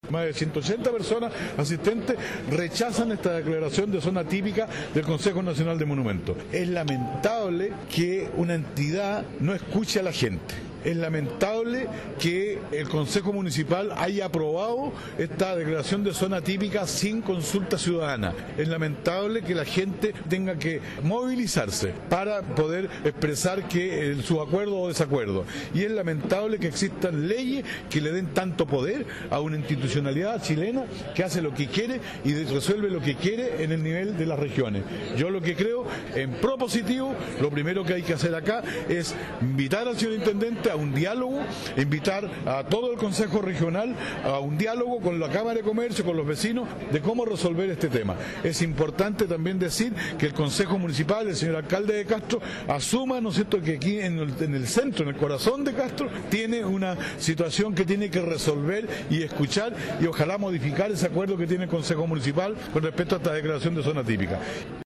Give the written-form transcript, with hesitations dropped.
Más de 180 personas asistentes rechazan esta declaración de zona típica del Consejo Nacional de Monumentos. Es lamentable que una entidad no escuche a la gente. Es lamentable que el Consejo Municipal haya aprobado esta declaración de zona típica sin consulta ciudadana. Es lamentable que la gente tenga que movilizarse para poder expresar su acuerdo o desacuerdo. Y es lamentable que existan leyes que le den tanto poder a una institucionalidad chilena que hace lo que quiere y resuelve lo que quiere en el nivel de las regiones. Yo lo que creo, en propositivo, lo primero que hay que hacer acá es invitar al señor intendente a un diálogo, invitar a todo el Consejo Regional a un diálogo con la Cámara de Comercio, con los vecinos, de cómo resolver este tema. Es importante también decir que el Consejo Municipal, el señor alcalde de Castro, asuma, ¿no es cierto?, que aquí en el centro, en el corazón de Castro, tiene una situación que tiene que resolver y escuchar y ojalá modificar ese acuerdo que tiene el Consejo Municipal con respecto a esta declaración de zona típica.